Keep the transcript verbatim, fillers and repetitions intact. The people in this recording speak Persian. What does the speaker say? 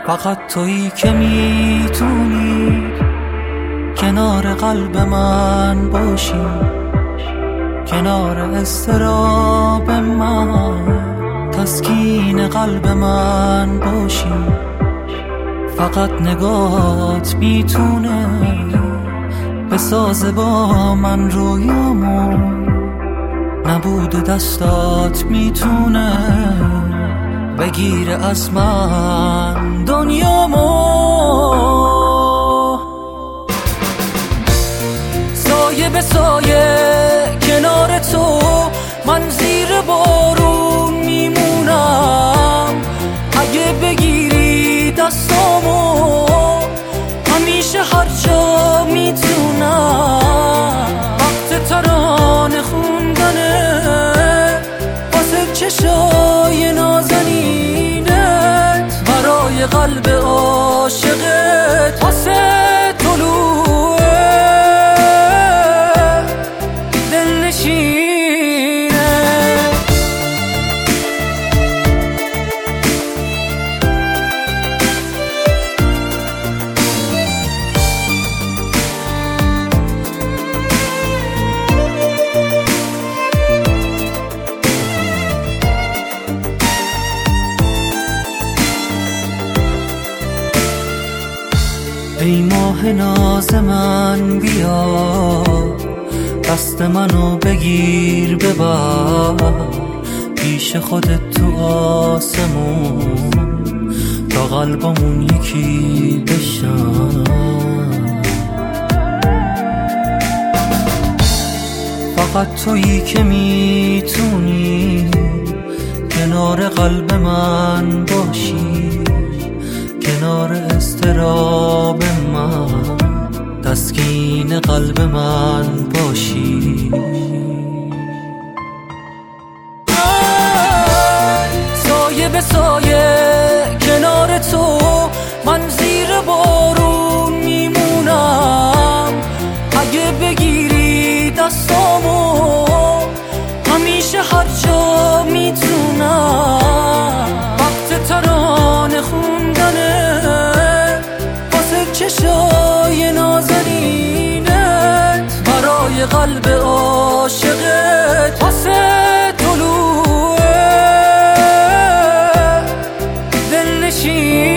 فقط تویی که میتونی کنار قلب من باشی، کنار اضطراب من، تسکین قلب من باشی. فقط نگاهت میتونه بسازه با من رویامو، نبود دستات میتونه بگیره از من دنیامو. سایه به سایه کنار تو من زیر بارون میمونم، اگه بگیری دستامو همیشه هر جا میتونم. وقت ترانه خوندنه واسه چشای نازنینت، برای قلب عاشقت واسه طلوع دلنشینه. ای ماه ناز من بیا، دست منو بگیر ببر پیش خودت تو آسمون، تا قلبمون یکی بشن. فقط تویی که میتونی کنار قلب من باشی، کنار اضطراب من، تسکین قلب من باشی. سایه به سایه کنار تو من زیر بارون میمونم، اگه بگیری دستامو همیشه هر جا میتونم. وقت ترانه خوندنه واسه چشای نازنینت، برای قلب عاشقت واسه طلوع دلنشینه.